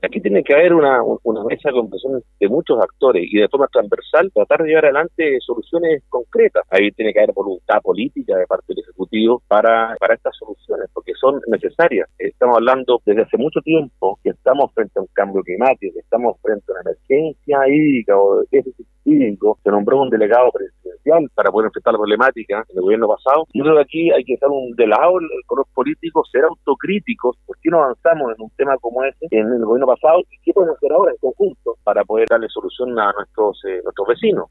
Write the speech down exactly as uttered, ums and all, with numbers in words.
Aquí tiene que haber una, una mesa de conversación de muchos actores y de forma transversal tratar de llevar adelante soluciones concretas. Ahí tiene que haber voluntad política de parte del Ejecutivo para, para estas soluciones, porque son necesarias. Estamos hablando desde hace mucho tiempo que estamos frente a un cambio climático, que estamos frente a una emergencia hídrica o de déficit hídrico. Se nombró un delegado presidencial para poder enfrentar la problemática en el gobierno pasado. Yo creo que aquí hay que dejar un de lado el, el color político, ser autocríticos. ¿Por qué no avanzamos en un tema como ese en el gobierno pasado? ¿Y qué podemos hacer ahora en conjunto para poder darle solución a nuestros, eh, nuestros vecinos?